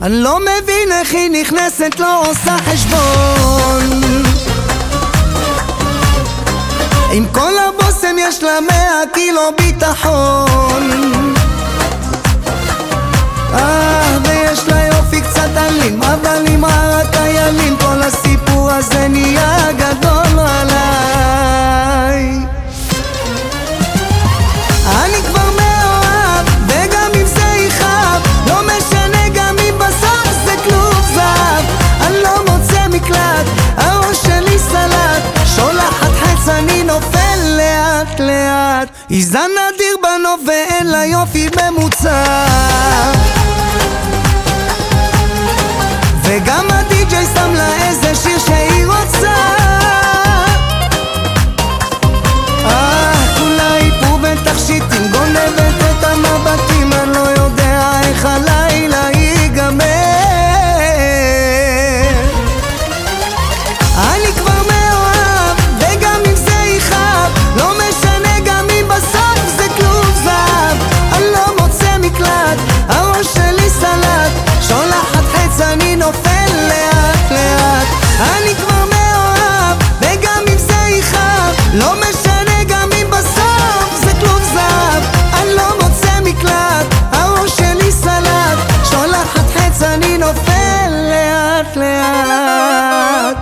אני לא מבין איך היא נכנסת, לא עושה חשבון. עם כל הבוסם יש לה 100 קילו ביטחון. ויש לה יופי קצת אלים, אבל עם רק איילים כל הסיפור הזה נהיה גדול עליי. אני כבר מאוהב, וגם אם זה יכאב, לא משנה גם אם בסוף זה כלוב זהב. אני לא מוצא מקלט, הראש שלי סלט, שולחת חץ אני נופל לאט לאט. היא זן נדיר בנוף ואין לה יופי ממוצע, וגם הדי-ג'יי שם לה איזה שיר שהיא רוצה. כולה היפו בתכשיטים, גונבת את המבטים, אני לא יודע איך הלילה ייגמר. אני כבר מאוהב, וגם אם זה יכאב, לא משנה גם אם בסוף זה כלוב זהב. אני לא מוצא מקלט, הראש שלי סלט, שולחת חץ אני נופל לאט לאט. אני כבר מאוהב, וגם אם זה יכאב, לא משנה גם אם בסוף זה כלוב זהב. אני לא מוצא מקלט, הראש שלי סלט, שולחת חץ אני נופל לאט לאט.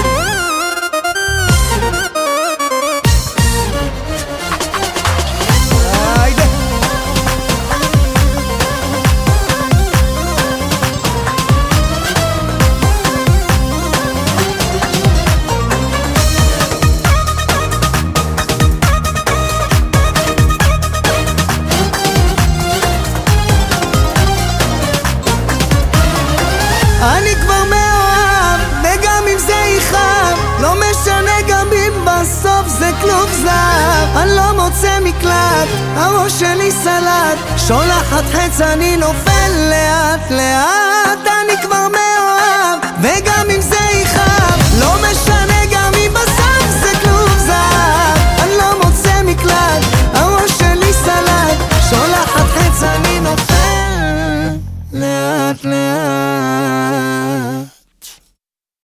אני כבר מאוהב, וגם אם זה יכאב, לא משנה גם אם בסוף זה כלוב זהב. אני לא מוצא מקלט, הראש שלי סלט, שולחת חץ אני נופל לאט לאט. אני כבר מאוהב, וגם